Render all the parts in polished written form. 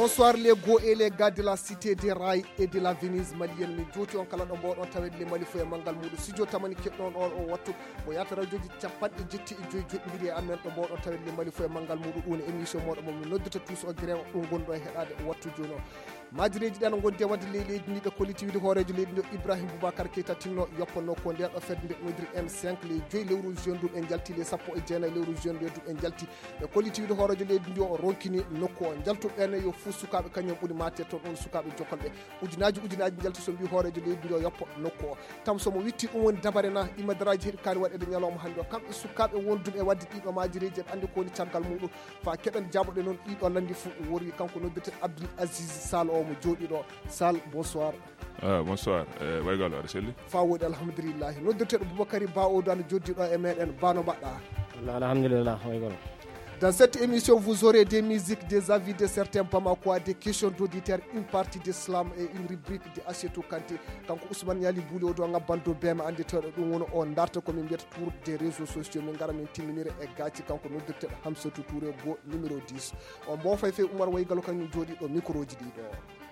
Bonsoir les go et les gars de la cité des rails et de la Venise malienne. Mi joti on kala do mbodon tawede le mali foye mangal mudu studio tamani keddon on o wattu mo yata radioji capanɗe jetti e joyi joddiri e amen do mbodon tawede le mali foye mangal mudu ɗum émission modo mo noddata tous o gré ɗum gondo e heɗade o wattu joni o majireji ɗen gondi e wadde leydi ni be collectivité horejo leydi no Ibrahim Boubacar Keita tinno yoppanno ko nder ɗo fedde nde nodiri M5 les joyi lewru jeune dum en jalti les sappo e jeena lewru jeune dum en jalti e collectivité horejo leydi ndi o ronkini nokku o jaltu ɓene yo fu sukaɓe kañum ɓuuri matte toon on sukaɓe jokkolɓe ujunaji jalti so mbi horejo leydi ndi o yoppa nokku o tam somo witti ɗum woni dabare na imadaraji heeɗi kaani waɗede ñalawma hannde o kamɓe sukaɓe wondum e wadde ɗiɗo majireji en andi ko woni caggal muɗum fa keɗen jaɓoɗe noon ɗiɗo landi fo wori kanko noddete Abdoul Aziz Sall o mo jooɗi ɗo Sall bonsoir. Bonsoir waygalo aɗa selli fa woɗi alhamdoulillahi noddirteɗo Boubacar Ba o dano joddi ɗo e meɗen bano mbaɗɗa. Alhamdulillah waygalo. Dans cette émission, vous aurez des musiques, des avis de certains Bamakois, des questions d'auditeurs, une partie d'islam et une rubrique de Assetou Kanté. Quand Ousmane Yali Bouli o do ngabando bema anditeur dum wono on darta ko min bieta tour des réseaux sociaux min ngara min timinire e gati kanko noddirte Hamsatou Touré go numéro 10. On bo fay fe Oumar Waygalo kanyum jodi do micro ji di do.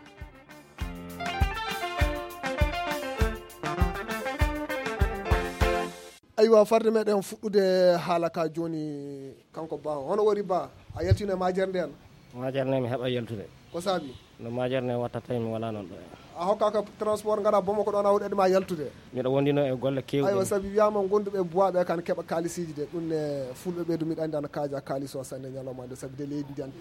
Aywa farde meɗen fuɗɗude haala ka joni kanko Ba hono wori Ba a yaltino e majerde en majerne mi heɓa yaltude ko saabi no majerne wattata mi wala noon ɗo a hokkaka transport ngara Bamako ɗon a waɗede ma yaltude miɗo wondino e golle kewɗe aywa saabi wiyama gonduɓe bois ɓe kan keɓa kalisiji de ɗum ne fulɓe ɓeydu miɗa andi ana kaaja kalis o sanne ñalawmade saabi de leydi ndi an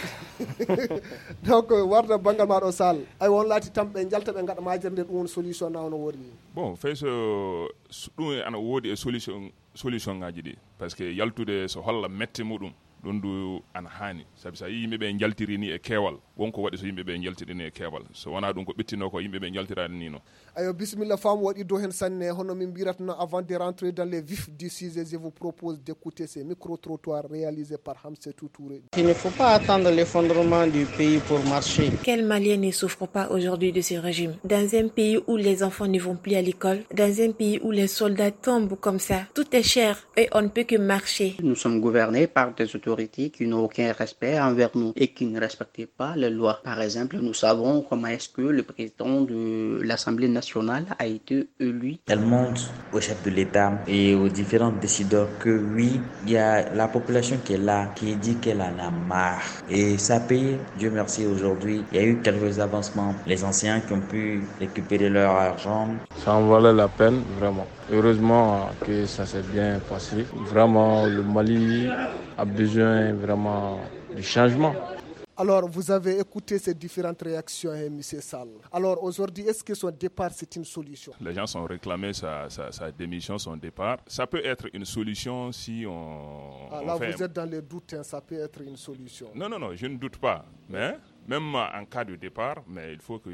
tiiɗi donc warda banggal maɗo Sall aywa on laati tam ɓe jalta ɓe gaɗa majerde ɗum woni solution na ono wori bon fay so ɗum ana woodi e solution ngaji ɗi par ce que yaltude so holla mette muɗum ɗum du ana haani sabi sa yimɓe ɓe jaltiri ni e keewal wonko waɗi so yimɓe ɓe jaltiri ni e keewal so wona ɗum ko ɓettino ko yimɓe ɓe jaltirani ni no ayo bisimilla femme waɗi do hen sanne hono min biratno avant de rentrer dans les vifs du sujet je vous propose d'écouter ces micro-trottoirs réalisés par Hamsatou Touré. Il ne faut pas attendre l'effondrement du pays pour marcher. Quel Malien ne souffre pas aujourd'hui de ce régime? Dans un pays où les enfants ne vont plus à l'école, dans un pays où les soldats tombent comme ça, tout est cher et on ne peut que marcher. Nous sommes gouvernés par des autorités qui n'ont aucun respect envers nous et qui ne respectent pas les lois. Par exemple, nous savons comment est-ce que le président de l'Assemblée nationale a été élu. Elle montre au chef de l'État et aux différents décideurs que oui, il y a la population qui est là, qui dit qu'elle en a marre. Et ça paye, Dieu merci, aujourd'hui, il y a eu quelques avancements. Les anciens qui ont pu récupérer leur argent. Ça en valait la peine, vraiment. Heureusement que ça s'est bien passé. Vraiment, le Mali a besoin vraiment du changement. Alors, vous avez écouté ces différentes réactions, M. Sall. Alors, aujourd'hui, est-ce que son départ, c'est une solution? Les gens ont réclamé sa démission, son départ. Ça peut être une solution si on là, fait... vous êtes dans les doutes, hein, ça peut être une solution. Non, je ne doute pas. Mais même en cas de départ, mais il faut que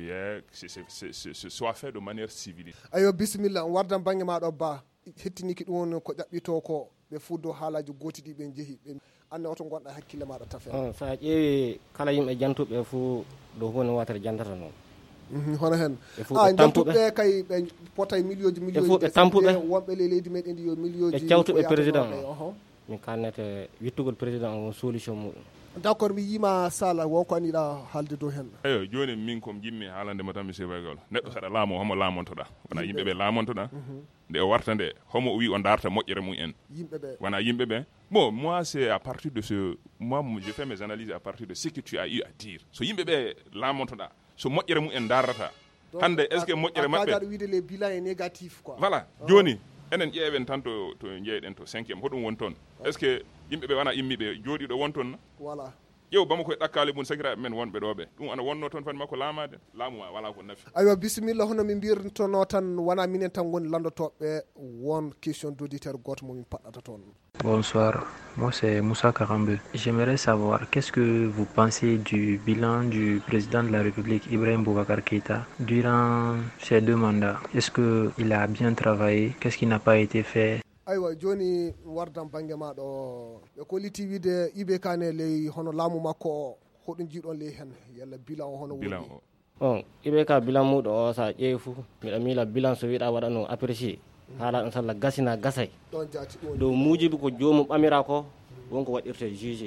ce soit fait de manière civilisée. Ayo, bismillah, wardan bangi ma do ba. Hettiniki ɗum ko ƴaɓɓito ko ɓe fuddo haalaji gooti ɗi ɓe jeehi ɓe anne oto gonɗa hakkille maɗa tafe sa ƴeewi kala yimɓe jantuɓe fo ɗo hunde watere jantata noon hono hen jantuɓe kay ɓe potay millioji ɓe tampuɓe wonɓe leydi meɗen ndi yo millioji ɓe cawtuɓe président o min kalnete wittugol président o solution muɗum d' accord mi yima Sala wonko anniɗa haalde dow hen eyo joni min komi jimmi haalandema tan monsieur Baygol neɗɗo saɗa laamo homo laamontoɗa wona yimɓeɓe laamontoɗa nde o warta nde homo o wi o darta moƴƴere mum en wona yimɓeɓe bon moi c'est à partir de ce moi je fais mes analyses à partir de ce que tu as eu à dire so yimɓeɓe laamontoɗa so moƴƴere mum en darata hande est ce que moƴƴere maɓɓe wiide les bilans est négatif quoi voilà joni enen ƴeewen tan to jeeyɗen to 5e hoɗum won toon est ce que yimɓeɓe wona immiɓe jooɗiɗo won toon voilà ƴeew Bamako e ɗakkale mum sakiraɓe men wonɓe ɗoɓe ɗum ana wonno toon fani makko laamade laamu ma wala ko nafi aywa bisimilla hono min mbirtono tan wona minen tan woni landotoɓe won question d'auditeur goto momin paɗɗata toon. Bonsoir, moi c'est Moussa Karambe. J'aimerais savoir qu'est-ce que vous pensez du bilan du président de la République Ibrahim Boubacar Keita durant ces 2 mandats. Est-ce qu'il a bien travaillé? Qu'est-ce qui n'a pas été fait? aywa joni wardan bangue maɗo ɓe kolliti wiide ibe kane ley hono laamu makko o hoɗum jiiɗon ley hen yalla bilan o hono woni bon ibe ka bilan muɗo o sa ƴeewi fou miɗa miila bilan so wiiɗa waɗa no apprécié haala ɗon sallah gasina gasay ɗon jaati dow muujibi ko jomum ɓamira ko wonko waɗirte jugé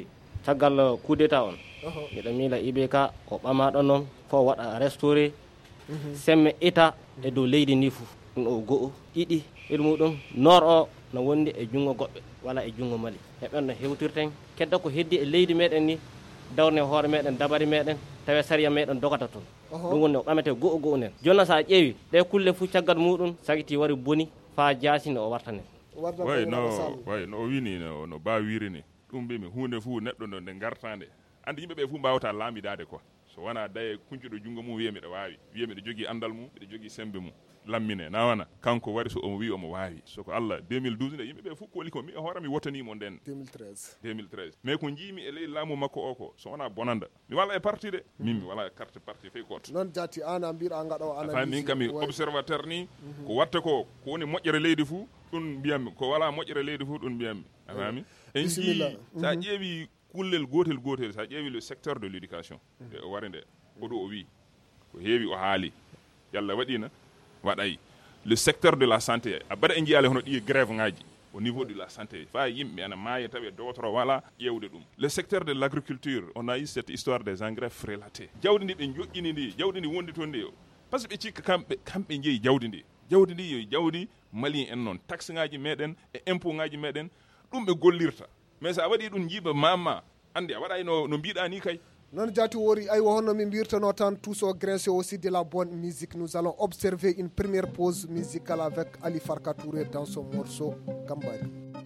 caggal coup d'état on miɗa miila ibeka o ɓamaɗo noon fo waɗa restauré semme état e dow leydi ndi fof ɗum o go'o ɗiɗi ɓiɗ muɗum nord o no wondi e junngo goɓɓe walla e junngo Mali heɓen no hewtirten kedda ko heddi e leydi meɗen ni dawne hoore meɗen dabari meɗen tawa sariya meɗen dogata toon ɗum woni o ɓamete go'o nen jonna sa ƴeewi ɗe kulle fuu caggal muɗum sagiti wari boni fa jasine o warta nen way no o wini no bawiri ni ɗum mbimi hunde fuu neɗɗo no nde gartande andi yimɓe ɓe fuu mbawata laamidade quoi so wona daye kuncuɗo junngo mum wiya miɗa wawi wiya miɗa jogui andal mum miɗa jogui sembe mum lammine na wana kanko wari so omo wi omo wawi soko Allah 2012 nde yimɓeɓe fof koli ko mi hoore mi wotanimo nden 2013 mais ko jiimi e ley laamu makko o ko so wona bonanda mi wala e parti de min mi wala carte parti fey goto non jati ana mbiɗa gaɗa analyse min kam mi observateur ni ko watte ko woni moƴƴere leydi fuu ɗum mbiyammi ko wala moƴƴere leydi fuu ɗum mbiyammi a fami en jii sa ƴeewi kullel gotel sa ƴeewi le secteur de l'éducation e o wari nde oɗo o wi ko heewi o haali yalla waɗina waɗay le secteur de la santé a baɗa en jiyale hono ɗi grève ngaji au niveau de la santé fa yimɓe ana maayi tawi dowtoro wala ƴewde ɗum le secteur de l'agriculture on a eu cette histoire des engrais frélatés jawdi ndi ɓe joƴƴini ndi jawdi ndi wondi toon ndi par ce que ɓe cikka kamɓe jeeyi jawdi ndi yo jawdi malien en noon taxe ngaji meɗen e impôt ngaji meɗen ɗum ɓe gollirta mais sa waɗi ɗum jiiba mama andi a waɗay no mbiɗa ni kay non jati wori aywa honno min mbirtano tan tous au grain aussi de la bonne musique. Nous allons observer une première pause musicale avec Ali Farka Touré dans son morceau Gambari.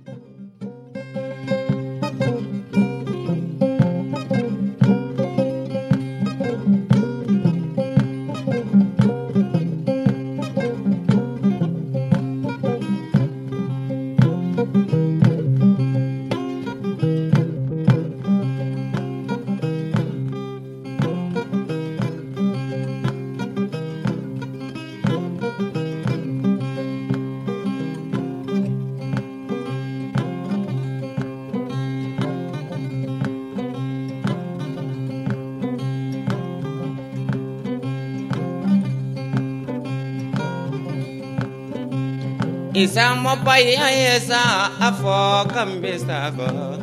Isa mobaya yesa afo kambe sago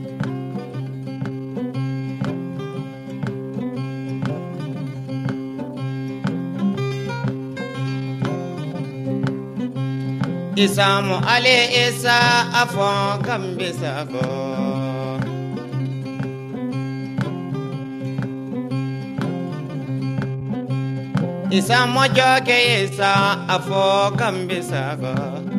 Isa mo ale esa afo kambe sago Isa mo joke esa afo kambe sago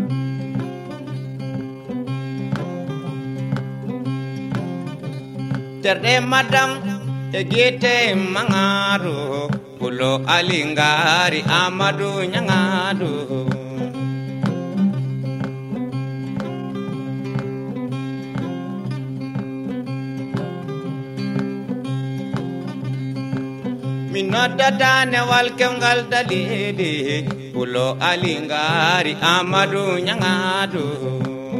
Terde madam egete mangaro pulo alingari amadu nyangado Minota dane walkem gal dalili pulo alingari amadu nyangado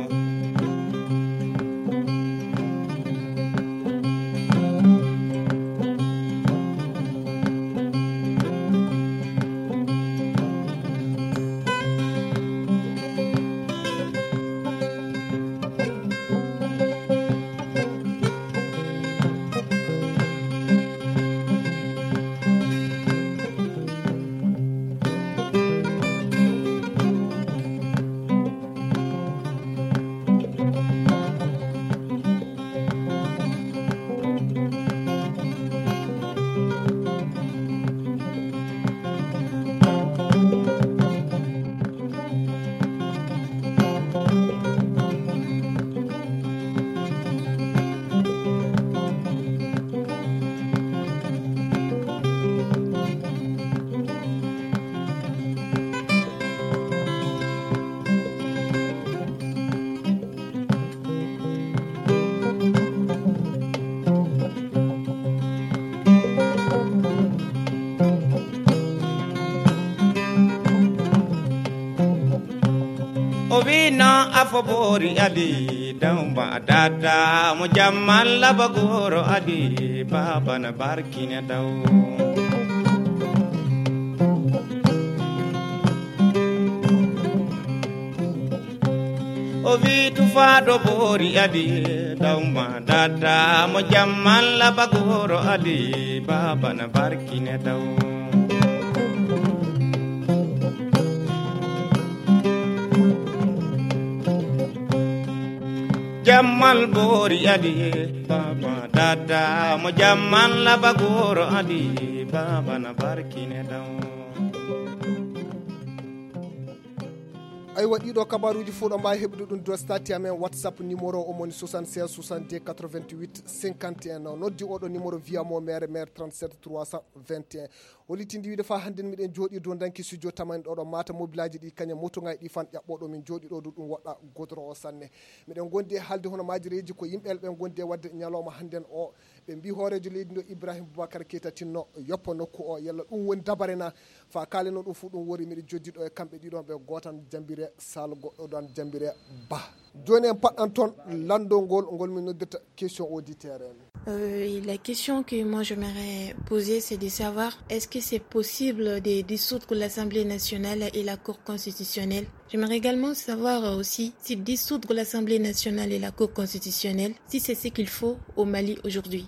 Ovina afobori ali damba dada mo jammal labagoro ali baba na barkina daw Ovitu faɗo boori adi dawma dada mo jamman labagoro adi babana barkine daw jammal boori adi baba dada mo jamman labagoro adi babana barkine daw ay waɗiɗo kabaruji fuu ɗo mbawi heɓde ɗum do stati amen whatsapp numéro o moni 76 62 88 51 noddi oɗo numéro wiyamo maire 37 321 o litindi wiide fa hande miɗen jooɗi dow danki studio tamani ɗoɗo mata mobilaji ɗi kañum motoŋaji ɗi fan ƴaɓɓoɗo min jooɗi ɗo ɗum woɗɗa godoro o sanne miɗen gondi e haalde hono majireji ko yimɓeɓe ɓen gondi e wadde ñalawma hannden o ɓe mbi hoorejo leydi ndo ibrahima boubacar keita tinno yoppa nokku o yalla ɗum woni dabarena fa kaleno ɗum fuu ɗum wori miɗe joddiɗo e kamɓe ɗiɗon ɓe gotan jambire sall goɗɗo ɗon jambire ba joni en paɗɗan toon landol ngol min noddirta question auditeur en. La question que moi j'aimerais poser, c'est de savoir est-ce que c'est possible de dissoudre l'Assemblée nationale et la Cour constitutionnelle. J'aimerais également savoir aussi si dissoudre l'Assemblée nationale et la Cour constitutionnelle, si c'est ce qu'il faut au Mali aujourd'hui.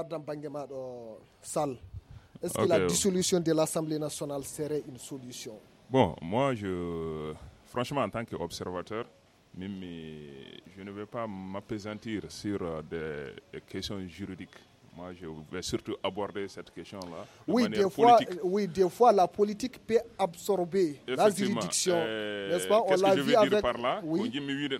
Est-ce que la dissolution de l'Assemblée nationale serait une solution? Bon, moi, franchement, en tant qu'observateur, je ne vais pas m'appesantir sur des questions juridiques. Moi, je vais surtout aborder cette question-là. Oui, des fois, la politique peut absorber la juridiction. N'est-ce pas? Qu'est-ce que je veux dire par là? Oui.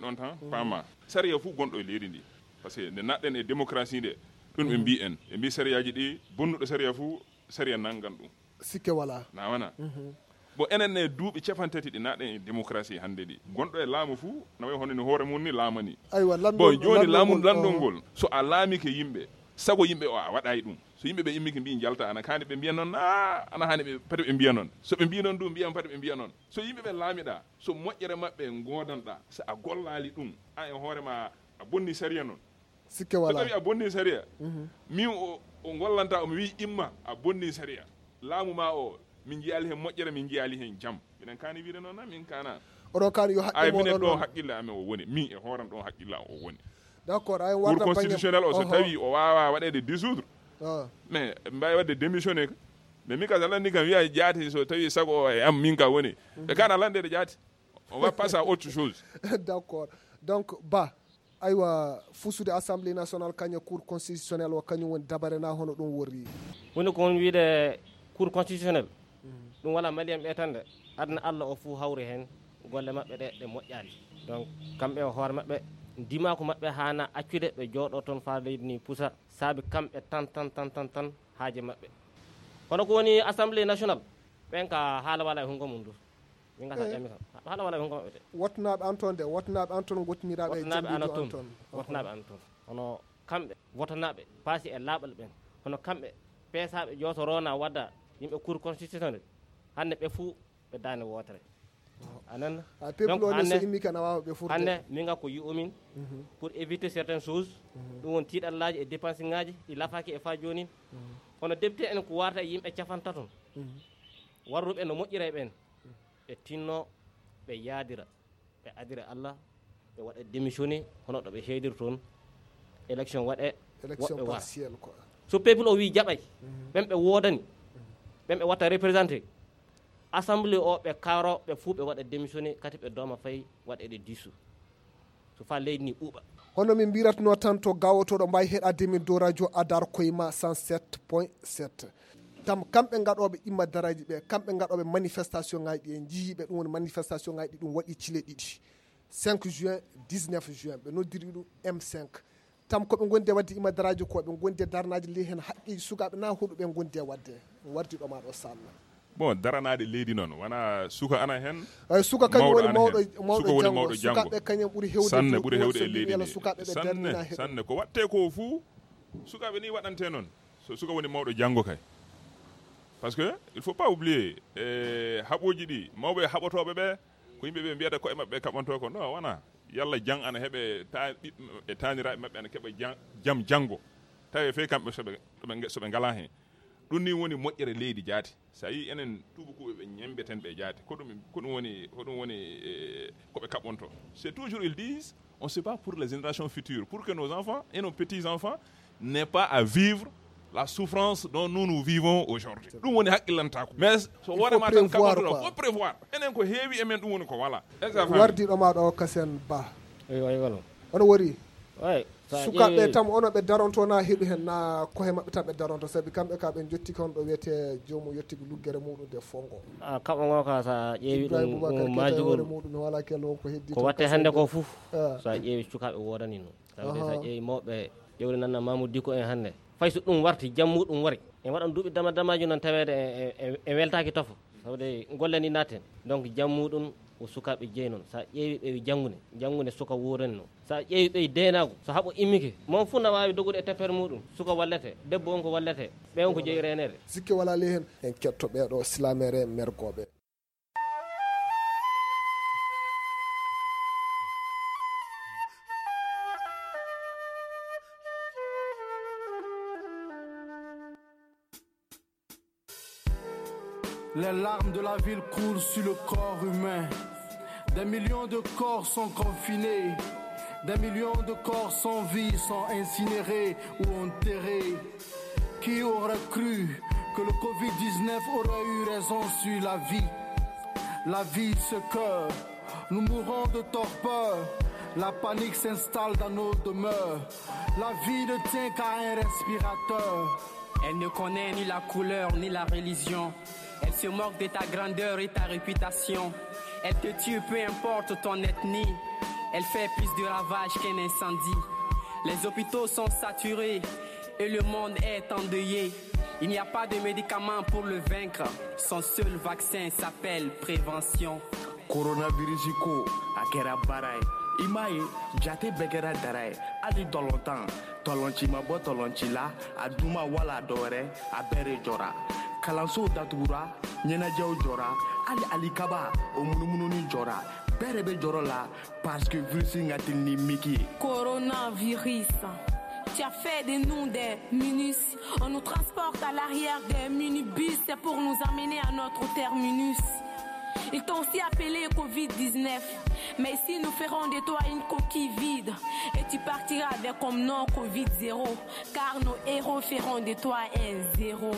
Parce que nous démocratie, nous avons sariyaji ɗi bonnuɗo sariya fuu sariya nangan ɗum sikke wala nawana bo enen ne duuɓi capantati ɗi naɗen e démocratie hannde ɗi gonɗo e laamu fuu nawayi hono ni hoore mum ni laamani bon joni landol ngol so a laamike yimɓe sago yimɓe o a waɗayi ɗum so yimɓe ɓe immike mbi jalta ana kani ɓe mbiya noon ana hani ɓe pati ɓe mbiya noon so ɓe mbi noon ɗum mbiyam pati ɓe mbiya noon so yimɓe ɓe laamiɗa so moƴƴere maɓɓe godanɗa so a gollali ɗum an e hoorema a bonni sariya noon sikke wala so tawi a bonni sariya min o gollanta omi wi imma a bonni sariya laamu ma o min jiyali hen moƴƴere min jiyali hen jaam minen kani wiide noon min kana oɗon kani yo haqqe minen ɗon haqqille amen o woni min e hooram ɗon haqqille am o woni d'accord ay warta pour constitutionnel o so tawi o wawa waɗede dissoudre mais mbawi wadde démissionné mais min ka salandi kam wiya jaati so tawi sago o e am min ka woni ɓe kana landede jaati on va passer à autre chose d'accord donc ba aywa fusude assemblée nationale kaña cour constitutionnel o kañum woni dabare na hono ɗum worri woni ko won wiide cour constitutionnel ɗum wala malien ɓe tan de adna allah o fuu hawri hen golle maɓɓe ɗe moƴƴani donc kamɓe o hoore maɓɓe dimako maɓɓe hana accude ɓe jooɗo toon fa leydi ni pusa saabi kamɓe tan haaje maɓɓe kono ko woni assemblée nationale ɓen ka haala wala e hungo mum du min gasa ƴammi kam haala wala e hungo maɓɓe de wotnaɓe an toon de wotnaɓe an toon gottiniraɓe e wotnaɓe an toon hono kamɓe wotanaɓe paasi e laaɓal ɓen hono kamɓe peesaɓe jotorona wadda yimɓe cour constitutionnel hande ɓe fuu ɓe daane wotere anan hande min ga ko yi'umin pour éviter certaines choses ɗum won tiiɗallaji e dépense ngaji ɗi lafaki e fa joni hono député en ko warta e yimɓe cafanta toon warruɓe no moƴƴira e ɓen ɓe tinno ɓe yaadira ɓe adira Allah ɓe waɗa démissionné hono ɗo ɓe heedir toon élection waɗe woɓɓe wara so peuple o wi jaɓay ɓen ɓe woodani ɓen ɓe watta représenté assemblée o ɓe karo ɓe fuu ɓe waɗa démissionné kati ɓe dooma fayi waɗede disu so fa leydi ni ɓuuɓa hono min mbiratno tan to gawotoɗo mbawi heɗade min dow radio adar koyema 107.7 tam kamɓe gaɗoɓe imma daraji ɓe kamɓe gaɗoɓe manifestation ngaji ɗi en jiiɓe ɗum woni manifestation ngaji ɗi ɗum waɗi cile ɗiɗi 5 juin 19 juin ɓe noddiri ɗum M5 tam koɓe gondi e wadde imma daraji ko ɓe gondi e darnaji ley hen haqqiji sukaɓe na huɗo ɓe gondi e wadde wardiɗo maɗo salla bon daranade leydi noon wona suka ana hen suka kañum woni mawɗo janggo sukaɓe kañum ɓuuri hewde sanne ɓuuri hewde e leydi ndi sanne ko watte ko fuu sukaɓe ni waɗante noon so suka woni mawɗo janggo kay par ce que il faut pas oublier haɓoji ɗi mawɓe haɓotoɓe ɓe ko yimɓeɓe mbiyata koye mabɓe kaɓanto ko non wona yalla jang ana heeɓe e taniraɓe mabɓe ana keeɓa jaam janggo tawi fe kamɓe soɓe ngala hen ɗum ni woni moƴƴere leydi jaati so yi enen tubakuɓe ɓe ñembeten ɓe jaati ko ɗum woni ko ɓe kaɓonto. C'est toujours ils disent on se bat pour les générations futures, pour que nos enfants et nos petits-enfants n'aient pas à vivre la souffrance dont nous vivons aujourd'hui. Ɗum woni haqqillantako. Mais so worema tan kaɓontoɗo faut prévoir. Enen ko heewi e men ɗum woni ko wala. Wardiɗo maɗa o Kasen Ba. Ono wori sukaɓe tam ono ɓe daronto na heeɓi hen na koye maɓɓe tan ɓe daronto sabi kamɓe ka ɓe jotti kon ɗo wiyete jomum yettiɓe luggere muɗum de fongo kaɓogo ka sa ƴeewi ɗum majugol muɗum wala kello ko heddi ko watte hannde ko fof sa ƴeewi sukaɓe wodani no tawde sa ƴeewi mawɓe ƴewde nanna Mamoudou Dicko en hannde fay so ɗum warti jammuɗum wari en waɗan duuɓi damaji noon tawede e weltaki tofo tawde golle ni natten donc jammuɗum o sukaɓe jeeyi noon sa ƴeewi ɓe janggude suka wurani no sa ƴeewi ɓe denago so haɓo immike mon fu na wawi dogude e teppere muɗum suka wallete debbo on ko wallete ɓe on ko jeeyi renede sikki wala ley hen en ketto ɓeɗo silamere mergoɓe. Les larmes de la ville coulent sur le corps humain. Des millions de corps sont confinés. Des millions de corps sans vie sont incinérés ou enterrés. Qui aurait cru que le Covid-19 aurait eu raison sur la vie? La vie se cœur. Nous mourons de torpeur. La panique s'installe dans nos demeures. La vie ne tient qu'à un respirateur. Elle ne connaît ni la couleur ni la religion. Elle se moque de ta grandeur et ta réputation. Elle te tue peu importe ton ethnie. Elle fait plus de ravages qu'un incendie. Les hôpitaux sont saturés et le monde est endeuillé. Il n'y a pas de médicament pour le vaincre. Son seul vaccin s'appelle prévention. Coronavirus ko akera barai. Imaye jate begera darai. Ali dolontan tolonchi mabo tolonchi la aduma wala dore abere jora. Kalanso datugura nyenajew jora ali alikaba o munumunu jora berebe joro la parce que virus ngatil ni miki. Coronavirus, tu as fait de nous des minus. On nous transporte à l'arrière des minibus pour nous amener à notre terminus. Ils t'ont aussi appelé Covid-19, mais ici nous ferons de toi une coquille vide et tu partiras avec comme nom Covid-0, car nos héros feront de toi un zéro.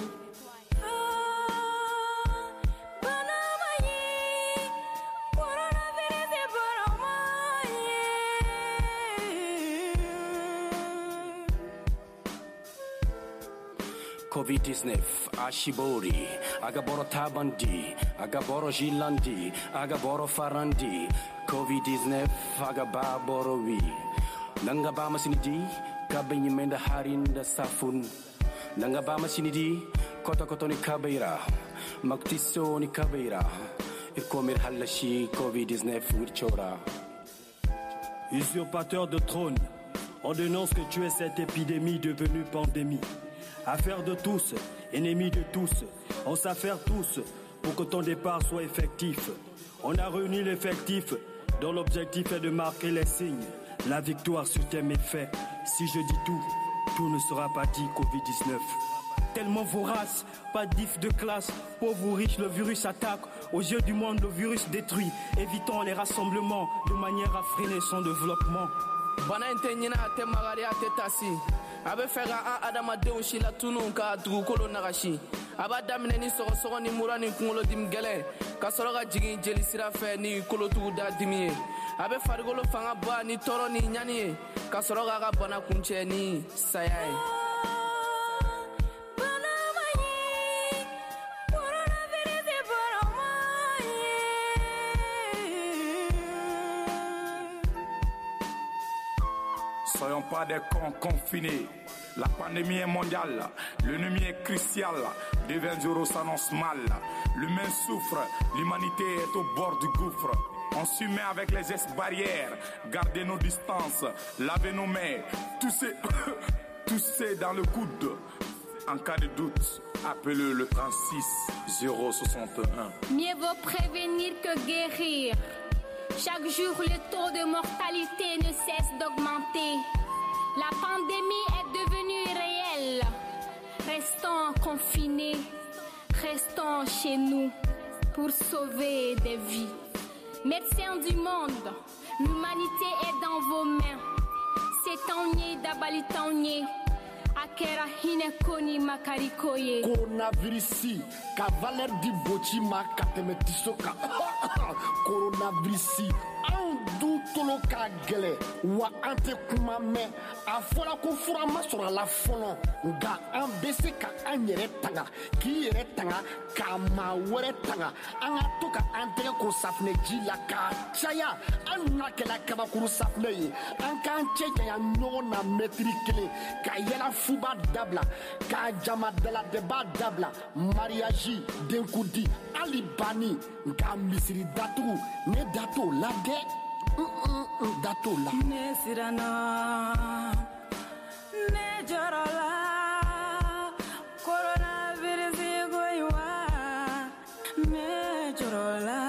Covid-19, Ashibori, Agaboro Tabandi, Agaboro Gilandi, Agaboro Farandi, Covid-19, Agababorowi, Nangabama Sinidi, Kabenyimenda Harinda Safun, Nangabama Sinidi, Kotakotoni Kabeira, Maktisoni Kabeira, Ikomir Halashi, Covid-19, Wichora. Usurpateur de trône, on dénonce que tu es cette épidémie devenue pandémie. Affaire de tous, ennemi de tous, on s'affaire tous pour que ton départ soit effectif. On a réuni l'effectif dont l'objectif est de marquer les signes, la victoire sur tes méfaits. Si je dis tout, tout ne sera pas dit Covid-19. Tellement vorace, pas d'if de classe, pauvre ou riche, le virus attaque. Aux yeux du monde, le virus détruit. Évitons les rassemblements de manière à freiner son développement. abe fega a adamadenw si la tunu ka dugukolo nagashi aba daminɛ ni sɔgɔsɔgɔ ni mura ni kunkolo dimi gɛlɛn ka sɔrɔ ka jigin jeli sira fɛ ni kolotugu da dimi ye abe farikolo fanga ba ni tɔɔrɔ ni ɲani ye ka sɔrɔ k'a ka bana kuncɛ ni saya ye. Soyons pas des cons confinés. La pandémie est mondiale, l'ennemi est crucial. 2020 s'annonce mal. L'humain souffre, l'humanité est au bord du gouffre. On s'y met avec les gestes barrières, gardez nos distances, lavez nos mains, toussez dans le coude. En cas de doute, appelez le 36 061. Mieux vaut prévenir que guérir. Chaque jour, le taux de mortalité ne cesse d'augmenter. La pandémie est devenue réelle. Restons confinés, restons chez nous pour sauver des vies. Médecins du monde, l'humanité est dans vos mains. C'est taugne d'abali taugne. Akera hine koni makarikoye. Coronavirus, ka valeur di bochi ma kateme tisoka. Coronavirus, du tolo ka gele wa ante kuma me a fɔra ko fura ma sɔrɔ a la fɔlɔ nka an bɛ se ka an yɛrɛ tanga k'i yɛrɛ tanga ka maa wɛrɛ tanga an ka to ka an tɛgɛ ko safunɛ ji la k'a caya an n'a kɛla kabakuru safunɛ ye an k'an cɛ janya ɲɔgɔn na mɛtiri kelen ka yɛlɛ fuba dabila ka jama daladɛba dabila mariage denkudi hali banni nka misiri datugu ne da t'o la dɛ. Dato la ne sirana ne jorola coronavirus goiwa ne jorola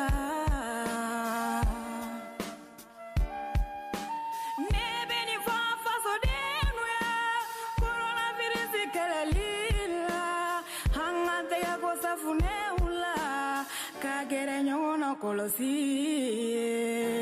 ne beni fa faso de nuya coronavirus kelalila hangante ya ko safune ula kagere nyona kolosi.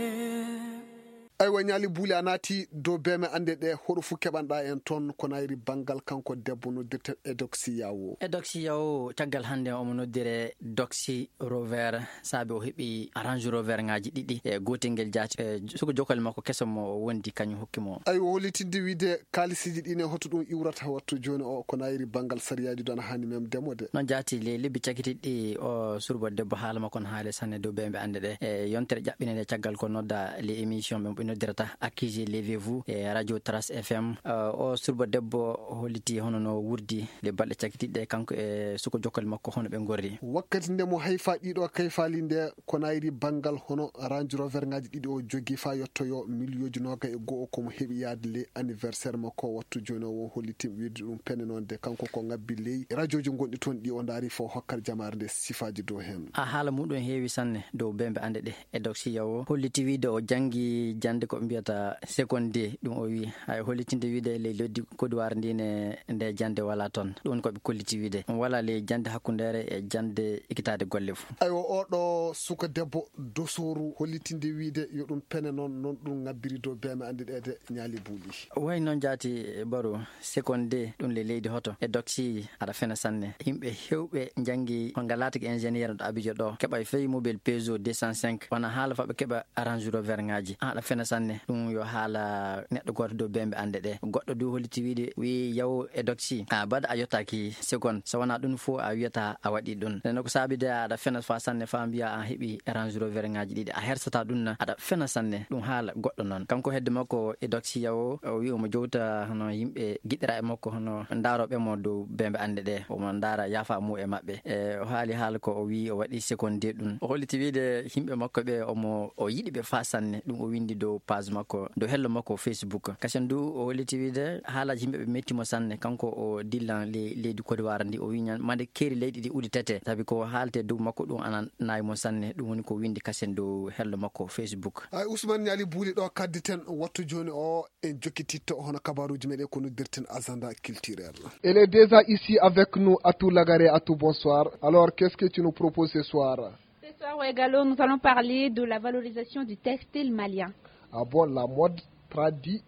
aywa ñaali buuli a naati dow beme ande ɗe hoɗo fu keɓanɗa en toon ko nayri banggal kanko debbo noddirte Edoxy Yawo. Edoxy Yawo caggal hannde omo noddire Doxy Rover saabi o heɓi Range Rover ngaji ɗiɗi e gotel ngel jaati suko jokkole makko kesomo o wondi kañum hokkimo. aywa hollitinde wiide kalisiji ɗine hoto ɗum iwrata wattu joni o ko nayri banggal sariyaji ɗo ana hani mem demode noon jaati le lebbi cakitiɗɗi o surbo debbo haala makko no haali sanne dow ɓemɓe ande ɗe e yontere ƴaɓɓine nde caggal ko nodda les émission ɓe noddirata accusé levez-vous e radio Trace FM o surbo debbo holliti hono no wurdi le balɗe cakitiɗɗe kanko e suko jokkole makko hono ɓe gorri wakkati nde mo hayfa ɗiɗo kayfali nde ko nayri banggal hono Range Rover ngaji ɗiɗi o jogui fa yettoyo million noga e go'o komo heeɓi yaade le anniversaire makko wattu joni o hollitima wiide ɗum penne noon de kanko ko ngabbi ley radio ji gonɗi toon ɗi o daari fo hokkata jamare nde sifaji dow hen a haala muɗum heewi sanne dow bembe ande ɗe Edoxy Yawo holliti wiide o janggi jande ko mbiyata seconde ɗum o wi hay hollitinde wiide ley loddi Côte ndine nde jande wala toon ɗum koɓe kolliti wiide wala ley jande hakkundere e jande ikkitade golle fo aywa oɗo suka debbo dosoru hollitinde wiide yo ɗum pene noon ɗum ngabbiri dow beme ande ɗe de ñaali buuli way noon jaati baro seconde ɗum le leydi hoto Edoxy aɗa fena sanne yimɓe hewɓe jangi ko ngalata ko ingénieur ɗo Abidjan ɗo keɓa fewi mobile Peugeot 205 wona haala faɓe keɓa Range Rover ngaji aɗa fena sanne ɗum yo haala neɗɗo goto dow bembe ande ɗe goɗɗo du holliti wiide wi Yawo Edoxy a baɗa a yettaki seconde so wona ɗum fo a wiyata a waɗi ɗum neno ko saabi de aɗa fena fa sanne fa mbiya a heeɓi Range Rover ngaji ɗiɗi a hersata ɗum na aɗa fena sanne ɗum haala goɗɗo noon kanko hedde makko Edoxy Yawo o wi omo jowta hono yimɓe giɗɗira e makko hono daroɓe mo dow bembe ande ɗe omo daara yafa mu e mabɓe e o haali haala ko o wi o waɗi seconde ɗum o holliti wiide yimɓe makko ɓe o yiɗi ɓe fa sanne ɗum o windi dow page makko dow hello makko Facebook kasen du o holliti wiide haalaji yimɓe ɓe mettimo sanne kanko o dillan leydi Côte d'Ivoire ndi o wi mande keeri leydi ɗi uɗi tete tabi ko haalte dow makko ɗum ana nayimo sanne ɗum woni ko windi kasen dow hello makko Facebook ay Ousmane Niali buuli ɗo kadditen wattu joni o en jokkititto hono kabaruji meɗen ko noddirten agenda culturel. Elle est déjà ici avec nous Atou Lagaré. Atou, bonsoir. Alors qu'est-ce que tu nous proposes ce soir? Ce soir, Wegalo, nous allons parler de la valorisation du textile malien. Ah bon, la mode traditionnelle.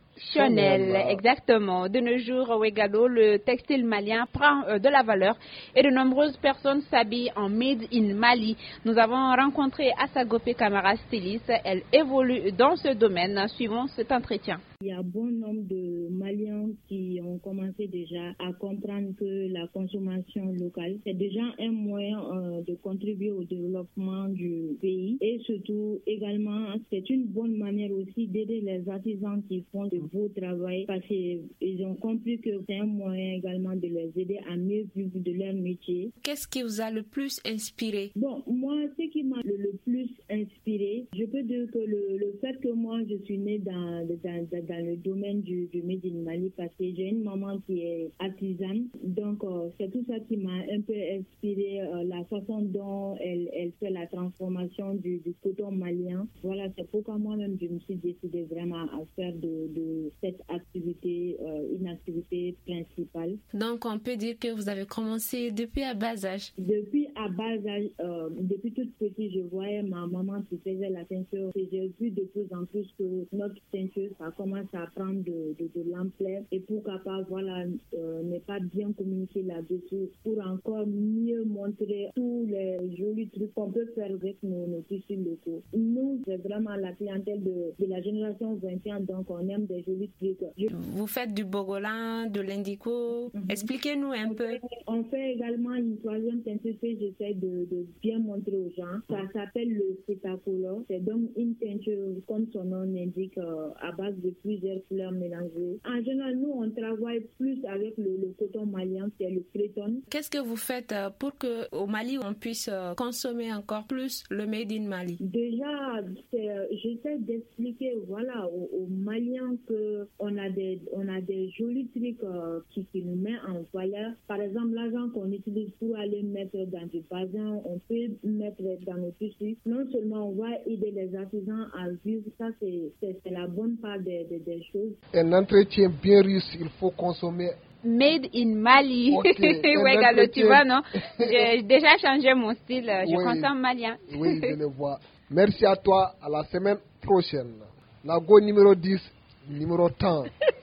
Exactement. De nos jours, au Wegalo, le textile malien prend de la valeur et de nombreuses personnes s'habillent en Made in Mali. Nous avons rencontré Assagope Camara, styliste. Elle évolue dans ce domaine. Suivons cet entretien. Il y a bon nombre de Maliens qui ont commencé déjà à comprendre que la consommation locale, c'est déjà un moyen de contribuer au développement du pays. Et surtout, également, c'est une bonne manière aussi d'aider les artisans qui font de beau travail parce qu'ils ont compris que c'est un moyen également de les aider à mieux vivre de leur métier. Qu'est-ce qui vous a le plus inspiré? Bon, moi, ce qui m'a le plus inspiré, je peux dire que le fait que moi, je suis née dans le domaine du Made in Mali parce que j'ai une maman qui est artisane. Donc, c'est tout ça qui m'a un peu inspiré, la façon dont elle fait la transformation du coton malien. Voilà, c'est pourquoi moi-même, je me suis décidée vraiment à faire de cette activité une activité principale. Donc on peut dire que vous avez commencé depuis à bas âge. Depuis à bas âge, depuis toute petite, je voyais ma maman qui faisait la teinture. Et j'ai vu de plus en plus que notre teinture, ça commence à prendre de l'ampleur. Et pourquoi pas, ne pas bien communiquer là-dessus pour encore mieux montrer tous les jolis trucs qu'on peut faire avec nos tissus locaux. Nous, c'est vraiment la clientèle de la génération 21, donc on aime des jolis trucs. Vous faites du bogolan, de l'indico. Expliquez-nous un peu. On fait également une troisième teinture que j'essaie de bien montrer aux gens. Ça s'appelle le Cetacolor. C'est donc une teinture, comme son nom l'indique, à base de plusieurs fleurs mélangées. En général, nous, on travaille plus avec le coton malien, c'est le cretonne. Qu'est-ce que vous faites pour qu'au Mali, on puisse consommer encore plus le Made in Mali? Déjà, j'essaie d'expliquer aux Maliens qu'on a des jolis trucs qui nous mettent en valeur. Par exemple, l'argent qu'on utilise pour aller mettre dans du bazin, on peut mettre dans nos tissus. Non seulement on va aider les artisans à vivre, ça c'est la bonne part des choses. Un entretien bien riche, il faut consommer Made in Mali. Okay. Ouais, Gallo, tu vois, non? J'ai déjà changé mon style. Je consomme malien. Oui, je le vois. Merci à toi. À la semaine prochaine. La go numéro 10, numéro 10.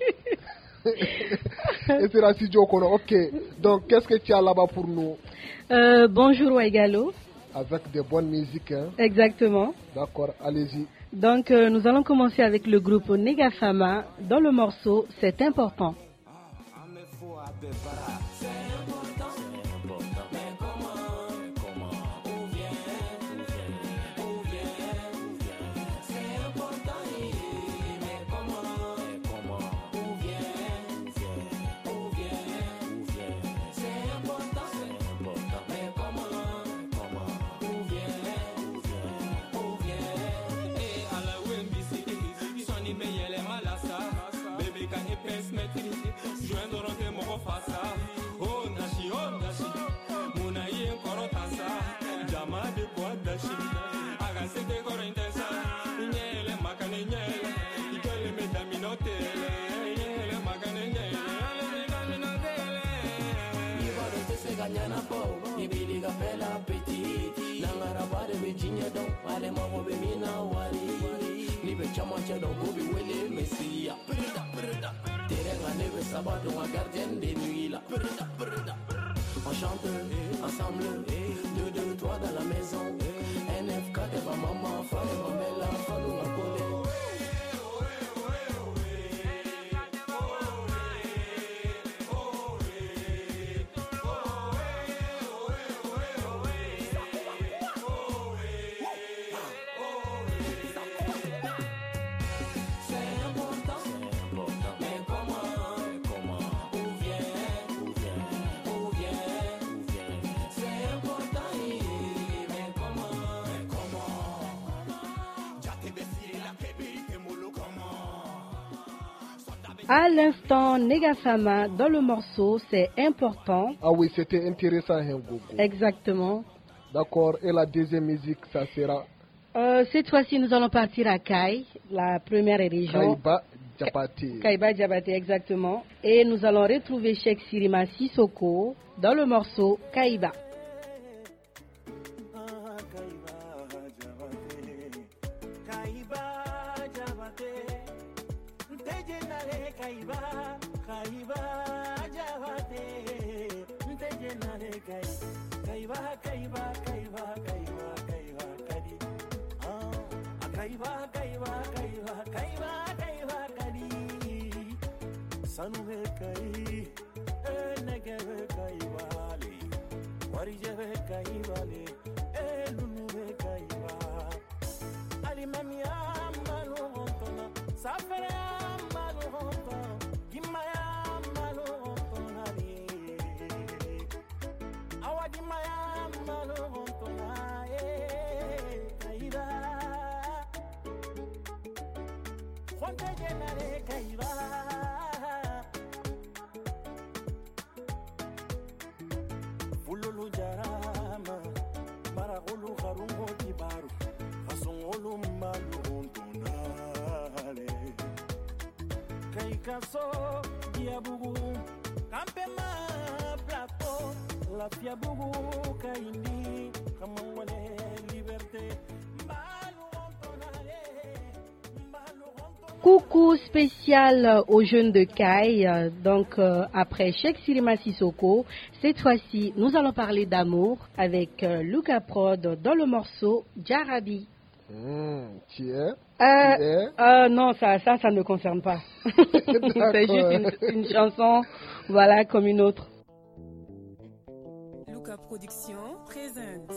Et c'est la studio qu'on a. Ok. Donc, qu'est-ce que tu as là-bas pour nous? Bonjour, Waigalo. Avec des bonnes musiques. Hein? Exactement. D'accord, allez-y. Donc, nous allons commencer avec le groupe Negafama dans le morceau C'est important. On chante ensemble, 2, 2, 3 dans la maison. NFK, t'es ma maman, femme, ma belle, femme, ma collègue. À l'instant, Negafama, dans le morceau, c'est important. Ah oui, c'était intéressant, Ngogo. Exactement. D'accord, et la deuxième musique, ça sera cette fois-ci, nous allons partir à Kai, la première région. Kaiba Djabate. Kaiba Djabate, exactement. Et nous allons retrouver Cheikh Sirima Sissoko dans le morceau Kaiba. Kaso, Diabugu, Campema. Coucou spécial aux jeunes de Caille. Donc après Cheikh Sirima Sissoko, cette fois-ci nous allons parler d'amour avec Luca Prod dans le morceau Jarabi. Qui est non, ça ne me concerne pas. C'est juste une chanson, voilà, comme une autre. Luca Production présente.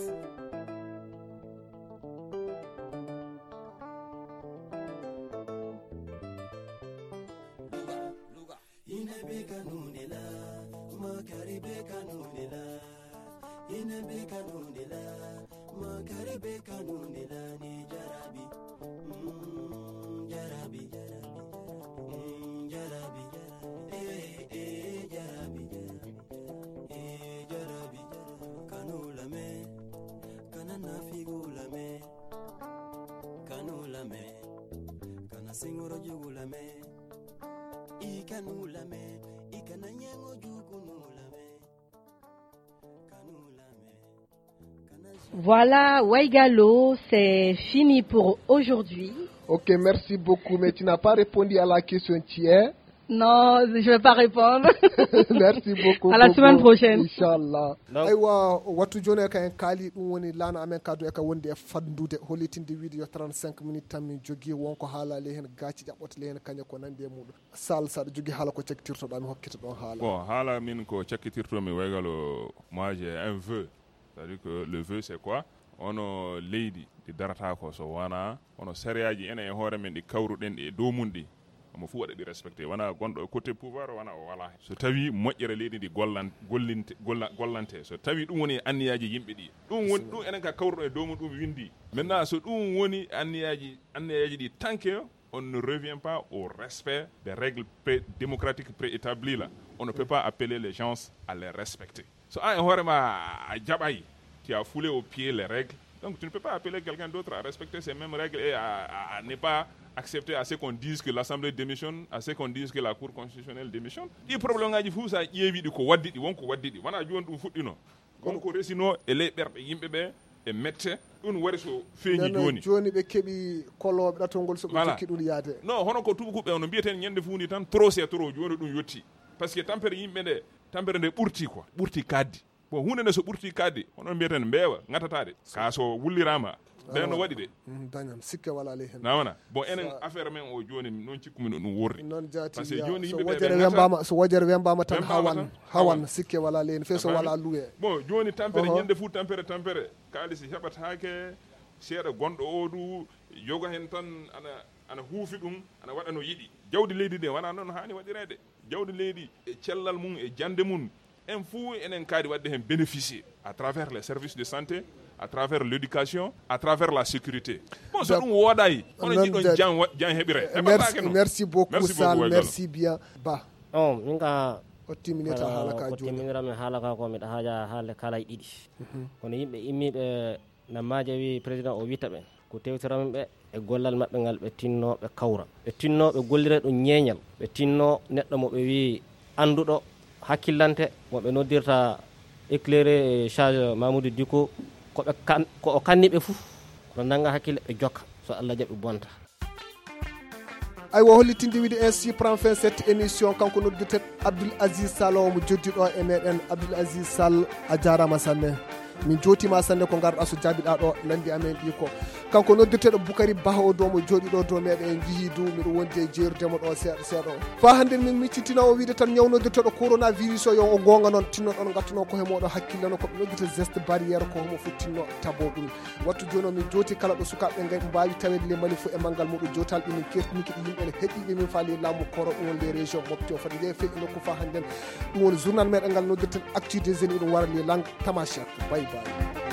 Voilà, Waigalo, c'est fini pour aujourd'hui. Ok, merci beaucoup, mais tu n'as pas répondu à la question tiers. Non, je ne vais pas répondre. Merci beaucoup. À la semaine prochaine. Inchallah. Aywa, watu jone ka en kali dum woni lana amen kadu e ka wonde e fandude holitinde video 35 minutes tan min jogi wonko haalale hen gaaci jabbote le hen kanya ko nande mudum. Sal sa jogi hala ko cektirto dami hokkito don hala. Bon, hala min ko cektirto mi Waigalo, moi j'ai un vœu. C'est-à-dire que le vœu c'est quoi? Ono leydi di darata ko so wana ono sériyaji ene e hoore men di kawruden di dow mundi mo fu wada di respecté wana gondo côté pouvoir wana o wala so tawi moƴƴere leydi di gollante so tawi dum woni anniyaji yimbe di dum woni dum enen ka kawrudo e dow mum dum windi maintenant so dum woni anniyaji di tanke on ne revient pas au respect des règles démocratiques préétablies là on ne peut pas appeler les gens à les respecter. So a horema a jabay, tu as foulé au pied les règles. Donc tu ne peux pas appeler quelqu'un d'autre à respecter ces mêmes règles et à ne pas accepter à ce qu'on dise que l'Assemblée démissionne, à ce qu'on dise que la Cour constitutionnelle démissionne. Il problème ngaji fu sa yewi di ko waddi di wonko waddi di wana joni dum fuddino. Kono ko resino e le berbe yimbe be e mette dun wari so feñi joni. Joni be kebi kolobe datongol so be jokki dun yaade. Non, hono ko tubu kubbe on bieten nyande fundi tan trop c'est trop joni dum yotti. Parce que tampere yimbe de tampere de burti quoi burti kaddi bon hunde ne so burti kaddi onon mbiyeten mbeewa ngatatade ka so wullirama be no wadi de dañam sikke wala le hen nawana bon enen affaire men o joni non cikkumi no worri non jati parce que joni yimbe so wajere wembama tan hawan sikke wala le hen fe so wala luwe bon joni tampere nyande fu tampere kalisi hebatake seeda gondo odu yoga hen tan ana huufi dum ana wada no yidi jawdi leydi de wana non hani wadirede jawdi leydi e cellal mum e jande mum en fou enen kaadi wadde hen bénéficier à travers les services de santé, à travers l'éducation, à travers la sécurité. Bon, c'est dum woday on dit don jan hebire. Merci beaucoup Sal, merci bien. Ba. Minga ottimineta halaka joni. Ottiminira mi halaka ko mi haja haale kala didi. Kono yimbe immibe na maaje wi président o wita ben ko tewtiram be e gollal mabbe ngal be tinno be kawra be tinno be gollire do nyenyal be tinno neddo mo be wi andudo hakkillante mo be noddirta éclairer charge Mamoudou Diko ko be ko o kannibe fu ko nanga hakkille be jokka so Allah jabi bonta. Aywa hollitinde wiide ainsi prend fin cette émission kanko noddete Abdoul Aziz Sall mo joddido e meden. Abdoul Aziz Sall a jarama sanne min jotima sanne ko garda so jabida do landi amen di ko kanko noddirtedo Boukary Baho do mo jodi do meden jihi du mi do wonde jeerdemo do seedo fa hande min miccitina o wiide tan nyawnoddirtedo coronavirus o yo o gonga non tinno don gattuno ko hemodo hakkilano ko noddite geste barrière ko mo futtino tabo dum wattu jono min joti kala do sukabe ngay mbaawi tawede le mali fu e mangal mudo jotal min kertniki yimbe ne heddibe min faali lamu koro on les régions mopti o fadi de fe no ko fa hande dum woni journal meden ngal noddirten actu des jeunes dum wara les langues tamasha bye bye.